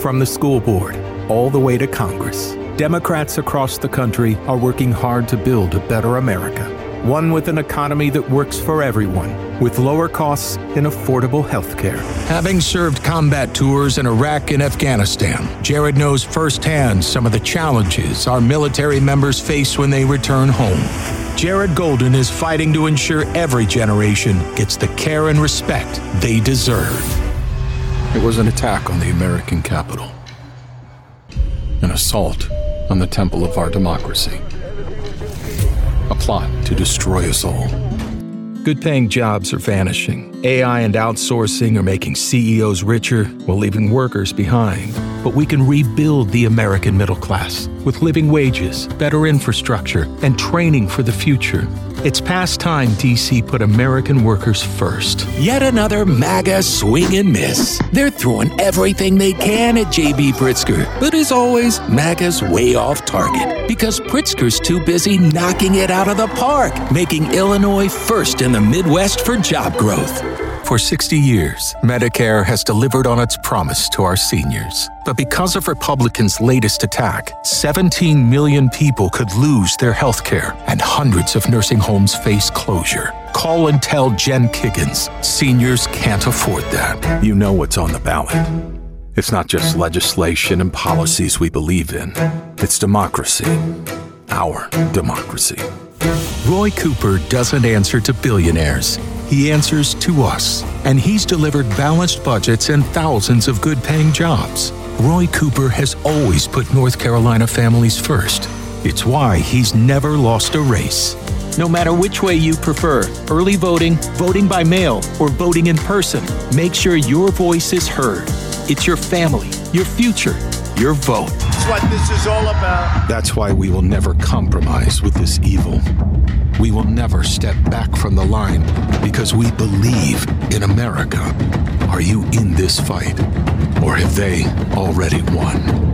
From the school board all the way to Congress, Democrats across the country are working hard to build a better America. One with an economy that works for everyone, with lower costs and affordable health care. Having served combat tours in Iraq and Afghanistan, Jared knows firsthand some of the challenges our military members face when they return home. Jared Golden is fighting to ensure every generation gets the care and respect they deserve. It was an attack on the American Capitol. An assault on the temple of our democracy. A plot to destroy us all. Good-paying jobs are vanishing. AI and outsourcing are making CEOs richer while leaving workers behind. But we can rebuild the American middle class with living wages, better infrastructure, and training for the future. It's past time DC put American workers first. Yet another MAGA swing and miss. They're throwing everything they can at J.B. Pritzker, but as always, MAGA's way off target because Pritzker's too busy knocking it out of the park, making Illinois first in the Midwest for job growth. For 60 years, Medicare has delivered on its promise to our seniors. But because of Republicans' latest attack, 17 million people could lose their health care, and hundreds of nursing homes face closure. Call and tell Jen Kiggins, seniors can't afford that. You know what's on the ballot. It's not just legislation and policies we believe in. It's democracy. Our democracy. Roy Cooper doesn't answer to billionaires. He answers to us, and he's delivered balanced budgets and thousands of good-paying jobs. Roy Cooper has always put North Carolina families first. It's why he's never lost a race. No matter which way you prefer, early voting, voting by mail, or voting in person, make sure your voice is heard. It's your family, your future, your vote. That's what this is all about. That's why we will never compromise with this evil. We will never step back from the line because we believe in America. Are you in this fight, or have they already won?